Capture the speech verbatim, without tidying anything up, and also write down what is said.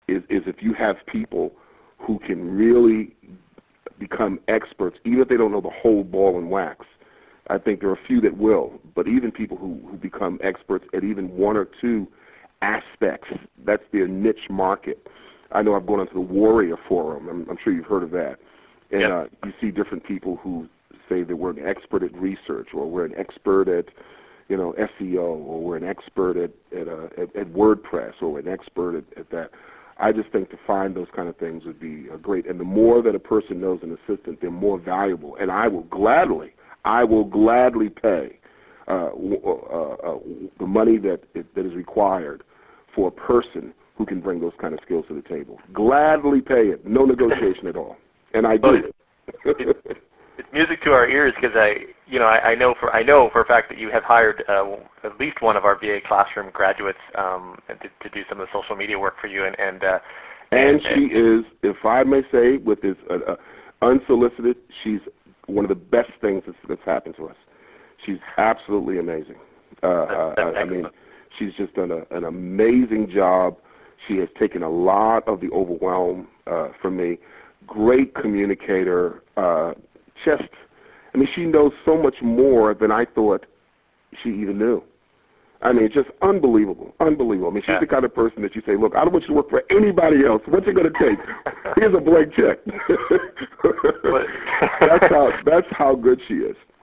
is, is if you have people who can really become experts, even if they don't know the whole ball and wax. I think there are a few that will, but even people who, who become experts at even one or two aspects, that's their niche market. I know I've gone into the Warrior Forum. I'm, I'm sure you've heard of that. And yep. uh, you see different people who say that we're an expert at research, or we're an expert at, you know, S E O, or we're an expert at at, uh, at, at WordPress, or we're an expert at, at that. I just think to find those kind of things would be uh, great. And the more that a person knows an assistant, they're more valuable. And I will gladly, I will gladly pay uh, uh, uh, the money that that is required for a person who can bring those kind of skills to the table. Gladly pay it, no negotiation at all. And I do. It, it's music to our ears because I, you know, I, I know for I know for a fact that you have hired uh, at least one of our V A classroom graduates um, to, to do some of the social media work for you, and and uh, and, and she is, if I may say, with this uh, uh, unsolicited, she's one of the best things that's, that's happened to us. She's absolutely amazing. Uh, that's, that's I, I mean, she's just done a, an amazing job. She has taken a lot of the overwhelm uh, from me. Great communicator. Uh, just, I mean, she knows so much more than I thought she even knew. I mean, just unbelievable, unbelievable. I mean, she's yeah. the kind of person that you say, look, I don't want you to work for anybody else. What's it going to take? Here's a blank check. that's how that's how good she is.